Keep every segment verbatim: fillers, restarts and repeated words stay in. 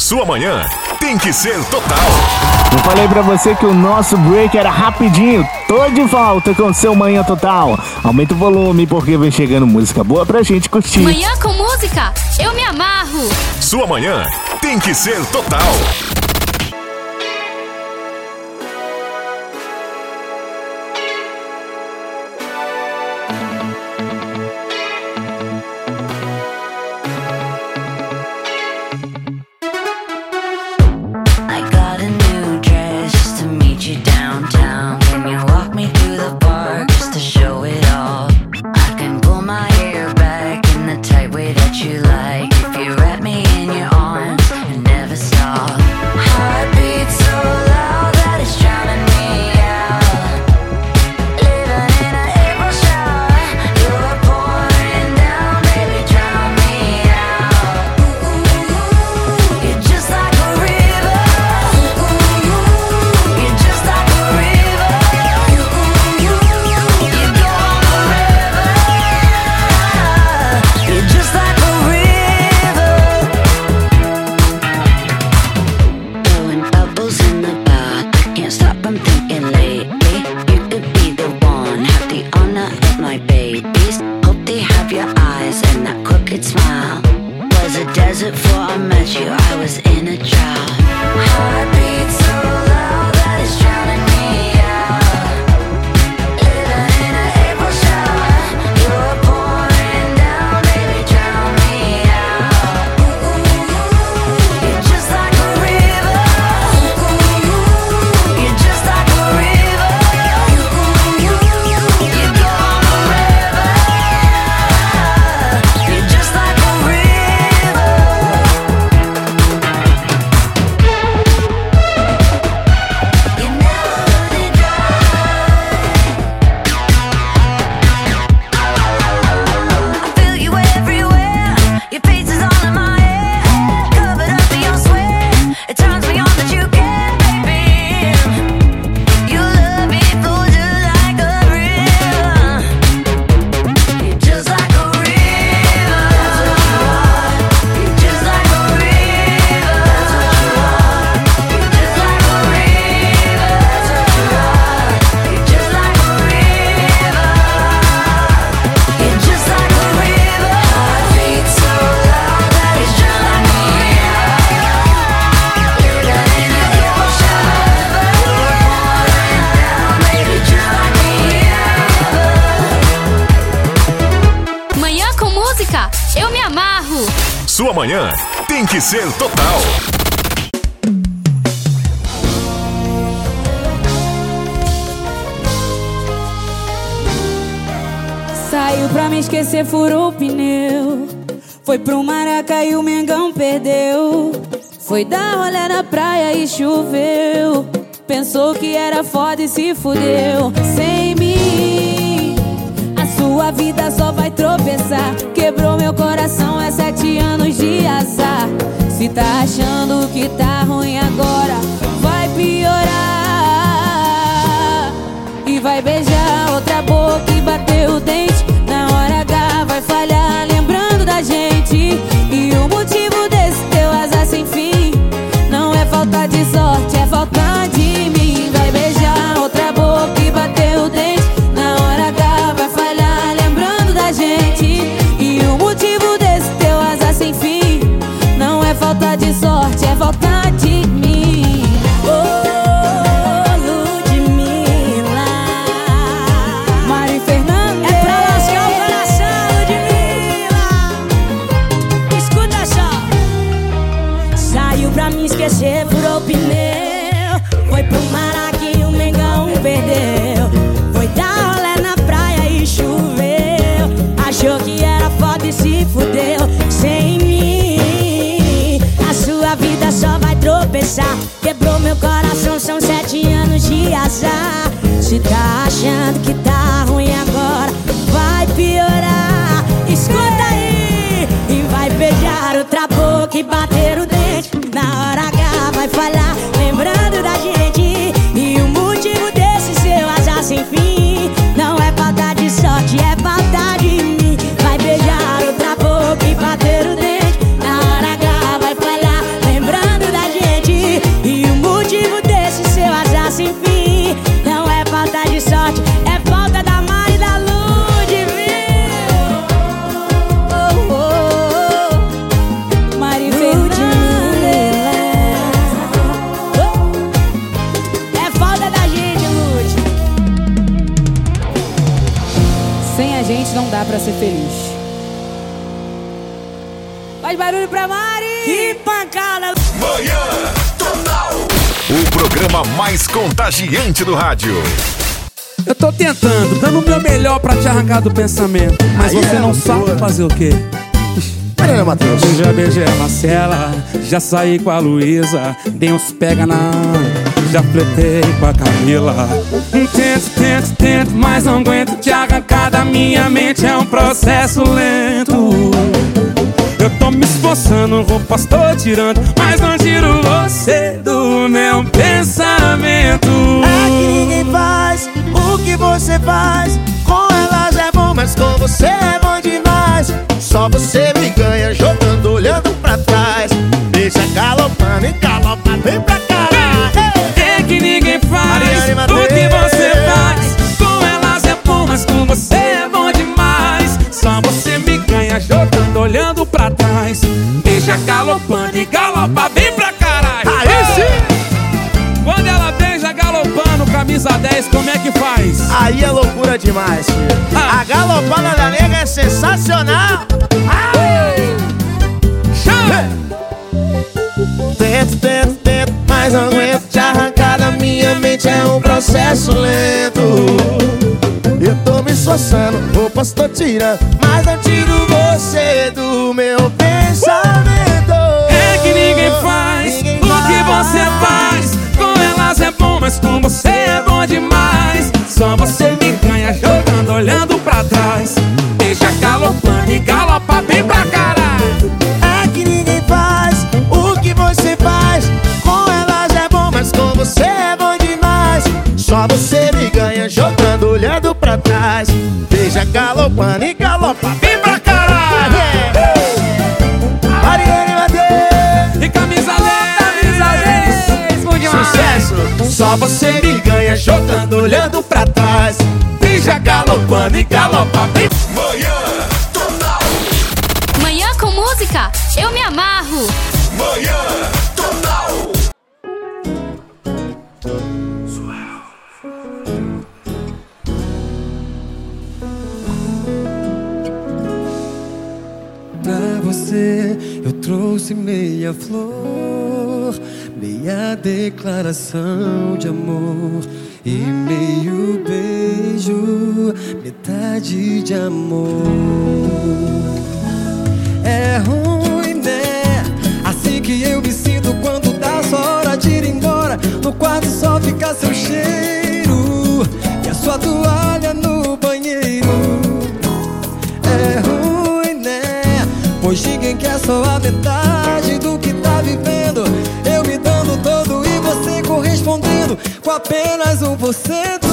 Sua manhã tem que ser total. Eu falei pra você que o nosso break era rapidinho. Tô de volta com seu Manhã Total. Aumenta o volume porque vem chegando música boa pra gente curtir. Manhã com música, eu me amarro. Sua manhã tem que ser total. Sua manhã tem que ser total. Saiu pra me esquecer, furou o pneu. Foi pro Maraca e o Mengão perdeu. Foi dar rolê na praia e choveu. Pensou que era foda e se fudeu. Sem mim, a sua vida só vai tropeçar. Quebrou meu coração, é sete anos de azar. Se tá achando que tá ruim agora, vai piorar. E vai beijar outra boca e bater o dente. Na hora H vai falhar lembrando da gente. E o motivo desse teu azar sem fim não é falta de sorte, é falta de mim. Vai beijar outra boca e bater o dente. Na hora H vai falhar lembrando da gente. E o motivo desse teu azar sem fim não é falta de sorte, é falta de mim. Oh, Ludmilla, Mari Fernandes. É pra lascar o coração, Ludmilla. Escuta só. Saiu pra me esquecer, furou o pneu. Foi pro Maraca e o Mengão perdeu. Foi dar rolê na praia e choveu. Achou que era foda e se fudeu. Sem mim, a sua vida só vai tropeçar. Quebrou meu coração, são sete anos de azar. Se tá achando que tá ruim agora, vai piorar. Escuta aí. E vai beijar outra boca e bater o dente. Na hora H vai falhar lembrando da gente. E o motivo desse seu azar sem fim não é falta de sorte, é falta de mim. Vai beijar outra boca e bater o dente. Na hora H vai falhar lembrando ser feliz. Faz barulho pra Mari! Que pancada! Manhã Total. O programa mais contagiante do rádio. Eu tô tentando, dando o meu melhor pra te arrancar do pensamento, mas Aí você é não boa. sabe fazer o quê? Pera, Matheus. Eu já beijei a Marcela, já saí com a Luísa, dei uns pega na... já fletei com a Camila. Tento, tento, tento, mas não aguento te arrancar da minha mente, é um processo lento. Eu tô me esforçando, roupas tô tirando, mas não tiro você do meu pensamento. É que ninguém faz o que você faz. Com elas é bom, mas com você é bom demais. Só você me ganha jogando, olhando pra trás. Deixa galopando e galopa, vem pra cá. É que ninguém faz Mariane o Matheus. que você faz. Com elas é bom, mas com você é bom demais. Só você me ganha jogando, olhando pra trás. Deixa galopando e galopa, vem pra caralho. Aí sim! Quando ela beija galopando, camisa dez, como é que faz? Aí é loucura demais, filho. Ah. A galopada da nega é sensacional. Ai. Chama! Tento, tento, tento, mas não aguento te arrancar da minha mente, é um processo lento. Eu tô me esforçando, roupas tô tirando, mas não tiro você do meu pensamento. É que ninguém faz Ninguém o que você faz. Com elas é bom, mas com você é bom demais. Só você me ganha jogando, olhando pra trás. Deixa galopando e galopa bem pra caralho. É que ninguém faz o que você faz. Com elas é bom, mas com você é bom demais. Só você me ganha jogando, olhando pra trás. Deixa galopando e galopa bem pra caralho. Mariane Matheus E camisa dez, bom demais. Sucesso! Só você me ganha jogando, olhando pra trás. Deixa galopando e galopa bem. Manhã Total. Manhã com música, eu me amarro. Manhã Total. Pra você eu trouxe meia flor, meia declaração de amor e meio beijo, metade de amor. É ruim, né? Assim que eu me sinto quando dá só hora de ir embora. No quarto só fica seu cheiro e a sua toalha no banheiro. É ruim, né? Pois ninguém quer só a metade do que tá vivendo. Eu me dando todo e você correspondendo com apenas um por cento.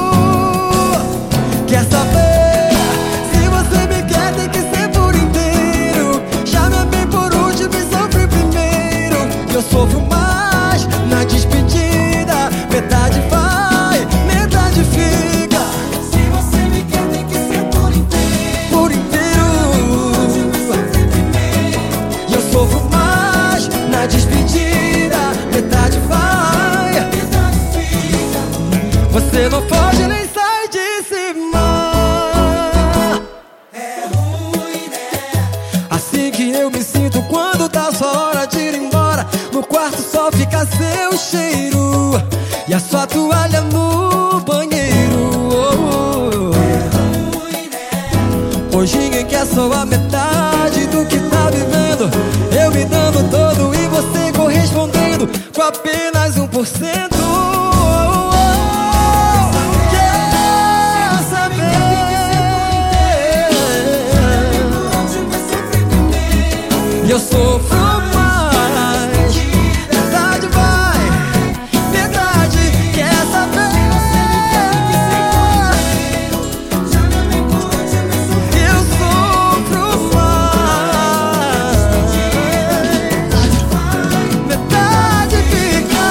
Quer saber? Se você me quer, tem que ser por inteiro. Já me amei por último e sofri primeiro. Eu sofro mais na despedida. Metade vai, metade fica. Se você me quer, tem que ser por inteiro. Por inteiro. E eu sofro mais na despedida. Metade vai, metade fica. Você não pode nem sair de cima. É ruim, né? Assim que eu me sinto quando tá só hora de ir embora. No quarto só fica seu cheiro e a sua toalha no banheiro. Oh, oh. É ruim, né? Pois ninguém quer só a metade do que tá vivendo. Eu me dando todo e você correspondendo com apenas um por cento. Quer saber? E eu sofro mais. Metade vai, metade quer saber. Eu sofro mais. Metade fica.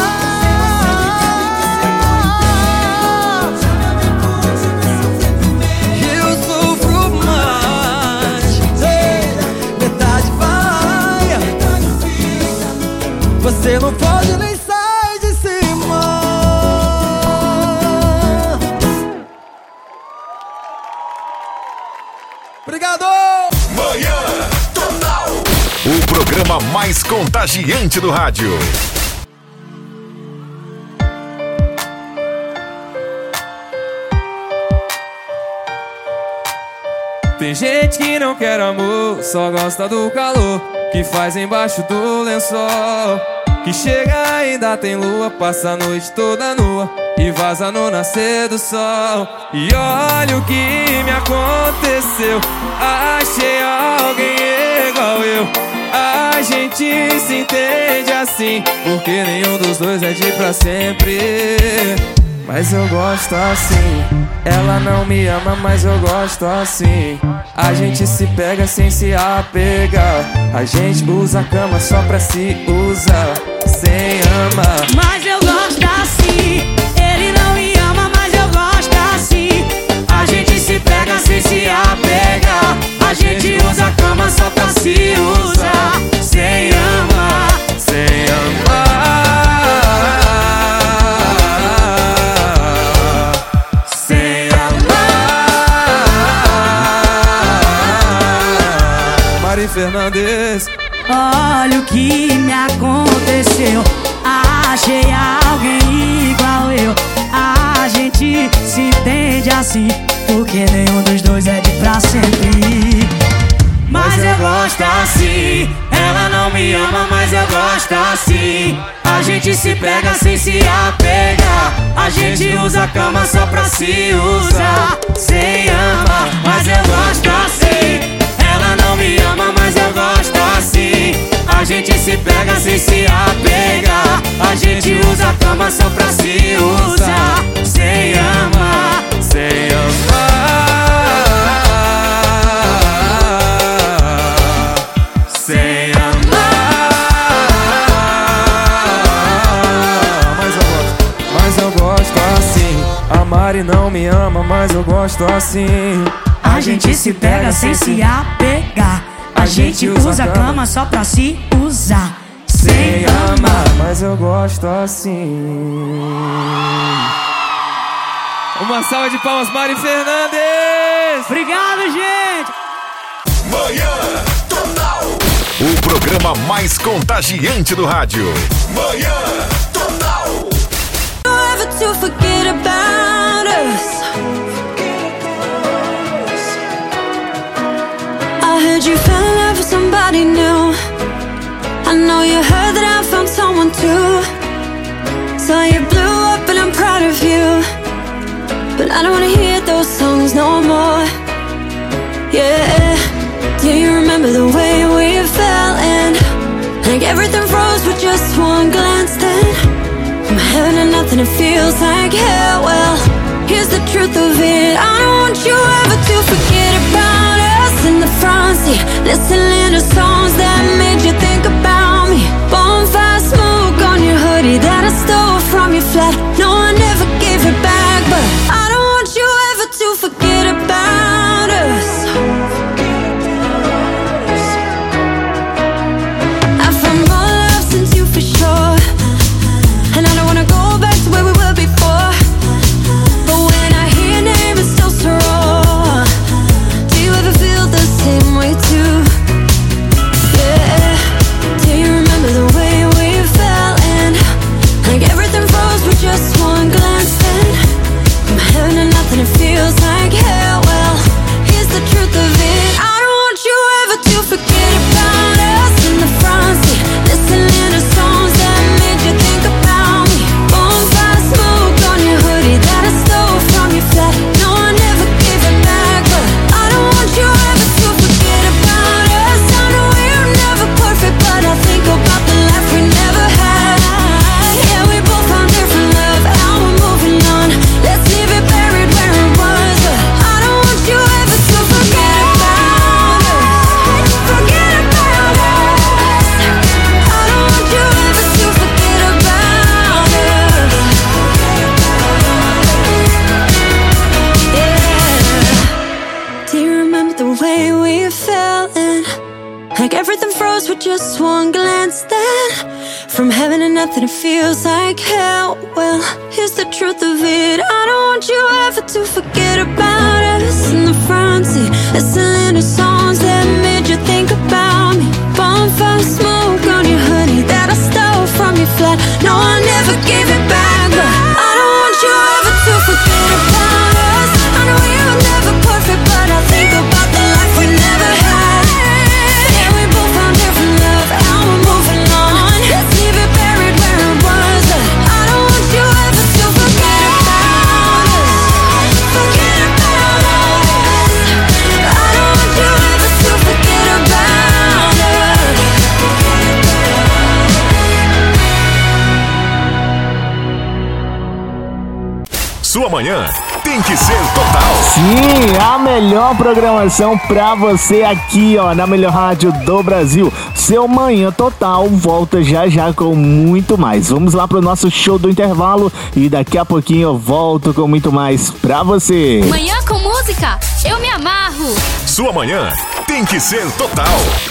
Eu sofro mais. Ei, metade vai. Você não pode nem sair de cima. Obrigado. programa mais contagiante do rádio. Tem gente que não quer amor, só gosta do calor que faz embaixo do lençol. Que chega ainda tem lua, passa a noite toda nua e vaza no nascer do sol. E olha o que me aconteceu, achei alguém igual eu. A gente se entende assim, porque nenhum dos dois é de pra sempre. Mas eu gosto assim. Ela não me ama, mas eu gosto assim. A gente se pega sem se apegar. A gente usa a cama só pra se usar, sem amar. Mas eu gosto assim. Ele não me ama, mas eu gosto assim. A gente se pega sem se apegar. A gente usa a cama só pra se usar, sem amar, sem amar. Mari Fernandes. Olha o que me aconteceu, achei alguém igual eu. A gente se entende assim, porque nenhum dos dois é de pra sempre. Mas eu gosto assim. Ela não me ama, mas eu gosto assim. A gente se pega sem se apegar. A gente usa a cama só pra se usar, sem amar. Mas eu gosto assim. Ela não me ama, mas eu gosto assim. A gente se pega sem se apegar. A gente usa a cama só pra se usar, sem amar, sem amar, sem amar. Mas eu gosto, mas eu gosto assim. A Mari não me ama, mas eu gosto assim. A gente se pega sem se apegar. A gente usa a cama só pra se usar, sem amar. Mas eu gosto assim. Uma salva de palmas, Mari Fernandes. Obrigado, gente. Manhã Total. O programa mais contagiante do rádio. Manhã Total. Never to forget about us. I heard you fell in love with somebody new. I know you heard that I found someone too. So you blew up and I'm proud of you. But I don't wanna hear those songs no more. Yeah. Do you remember the way we fell in? Like everything froze with just one glance then. From heaven to nothing it feels like hell. Well, here's the truth of it. I don't want you ever to forget about us in the front seat, listening to songs that made you think about me. Bonfire smoke on your hoodie that I stole from your flat. No, I never gave it back, but I don't want you ever to forget about us. I found more love since you for sure, and I don't wanna go back to where we were before. But when I hear your name, it's still so raw. Do you ever feel the same way too? Yeah. Do you remember the way we fell in? Like everything froze with just one glance then. From heaven to nothing, it feels like hell. Well, here's the truth of it. I don't want you ever to forget about us in the front seat, listening to songs that made you think about me. Bonfire smoke on your hoodie that I stole from your flat. No, I never gave it back, but I don't want you ever to forget about us. I know we're never perfect, but I think about the life we never had. Yeah, we both found different love, now we're moving on. Let's leave it buried where it was, but I don't want you ever to forget about us. Forget about us. I don't want you ever to forget about us. Yeah. Do you remember the way we fell in? Like everything froze with just one glance then. From heaven to nothing, it feels like hell. Well, here's the truth of it. I don't want you ever to forget about us in the front seat, listening to songs that made you think about me. Bonfire the smoke on your honey that I stole from your flat. No, I never gave it back, but I don't want you ever to forget about us. I know you were never perfect, but I think about the life we never had. Yeah, we both found different love, now we're moving on. Let's leave it buried where it was. I don't want you ever to forget about us. Forget about us. I don't want you ever to forget about us. Sua manhã tem que ser total. Sim, a melhor programação pra você aqui, ó, na melhor rádio do Brasil. Seu Manhã Total volta já já com muito mais. Vamos lá pro nosso show do intervalo e daqui a pouquinho eu volto com muito mais pra você. Manhã com música, eu me amarro. Sua manhã tem que ser total.